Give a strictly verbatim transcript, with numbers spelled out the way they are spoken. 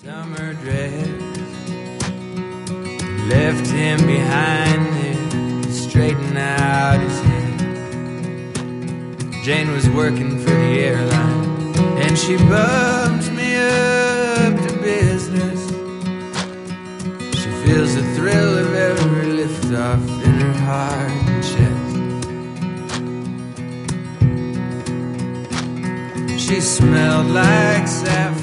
summer dress, left him behind there to straighten out his head. Jane was working for the airline, and she bumps me up to business. She feels the thrill of every liftoff in her heart and chest. She smelled like saffron